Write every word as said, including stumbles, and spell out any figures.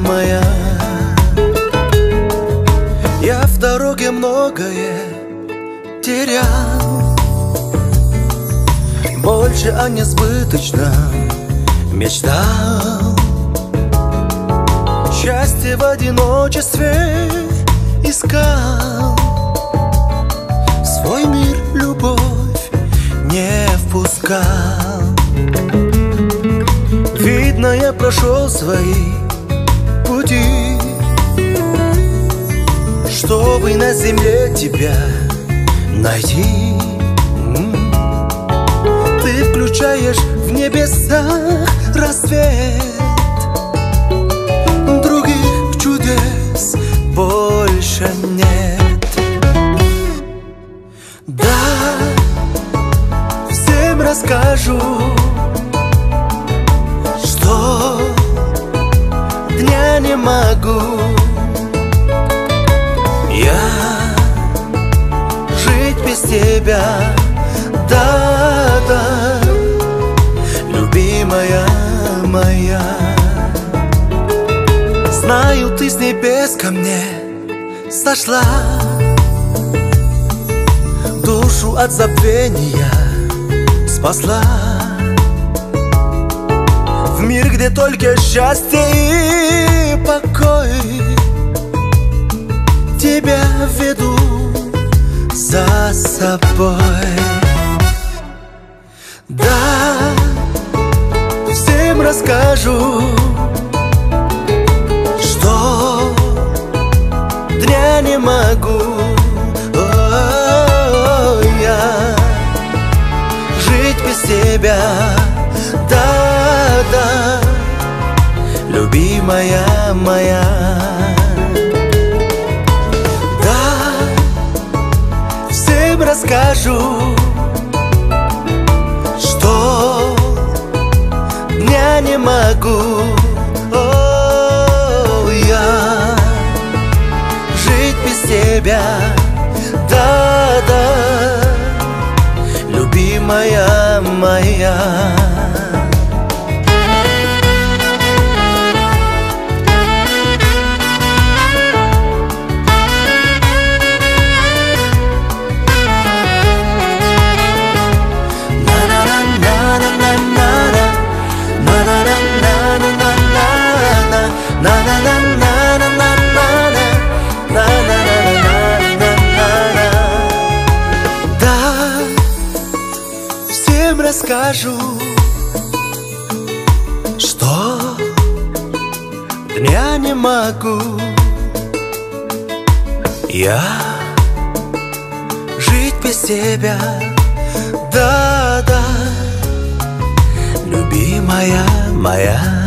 моя. Я в дороге многое терял, больше о несбыточном мечтал. Счастье в одиночестве искал, в свой мир любовь не впускал. Видно, я прошел свои пути, чтобы на земле тебя найти. Ты включаешь в небесах рассвет, других чудес больше нет. Да, всем расскажу, что дня не могу я жить без тебя. Да, да, любимая моя. Знаю, ты с небес ко мне сошла, душу от забвения спасла. В мир, где только счастье и покой, тебя веду за собой. Да, всем расскажу, что дня не могу о, я жить без тебя. Да, да, любимая моя. Да, всем расскажу, что дня не могу о, я жить без тебя. Да, да, любимая моя. Расскажу, что дня не могу я жить без тебя. Да, да, любимая моя.